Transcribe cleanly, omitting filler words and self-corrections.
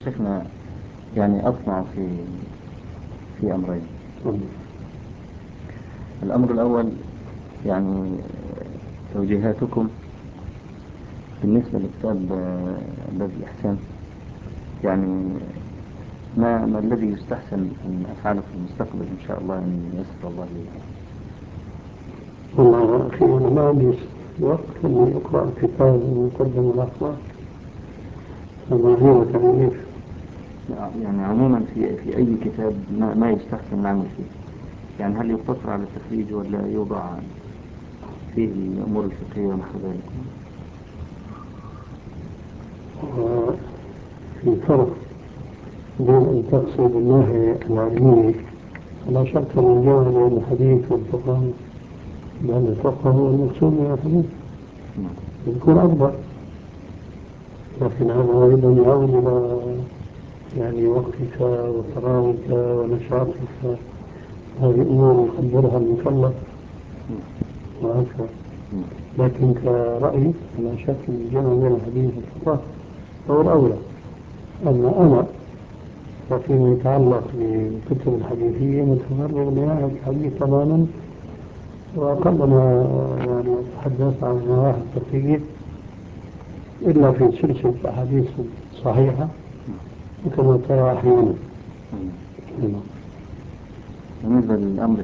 شيخنا يعني أطمع في أمرين. الأمر الأول يعني توجيهاتكم بالنسبة لكتاب باب الإحسان، يعني ما الذي يستحسن أن أفعله في المستقبل إن شاء الله أن يسر الله لي. والله يا أخي أنا ما عندي وقت إني أقرأ كتاب مقدم الأخبار فمعلومة تأليف. يعني عموما في أي كتاب ما يستحسن نعمل فيه، يعني هل يقتصر على التخريج ولا يوضع فيه الأمور الفقهية ونحو ذلك؟ وفي فرق بين أن تقصد الناحية العلمية لا شك من جانب الحديث والفقه، لأن الفقه هو المقصود من الحديث يكون أفضل، لكن هذا أيضا يعود إلى يعني وقتك وفراغك ونشاطك، هذه أمور يقدرها المكلف وهكذا. لكن كرأي لا شك من جانب بين الحديث والفقه هو الأولى. أما أنا فيما يتعلق بالكتب الحديثية متفرغ لهذا الحديث تماما، وأقل ما يعني أتحدث عن النواحي الفقهية إلا في سلسلة أحاديث صحيحة وكما ترى أحيانا. بالنسبة للأمر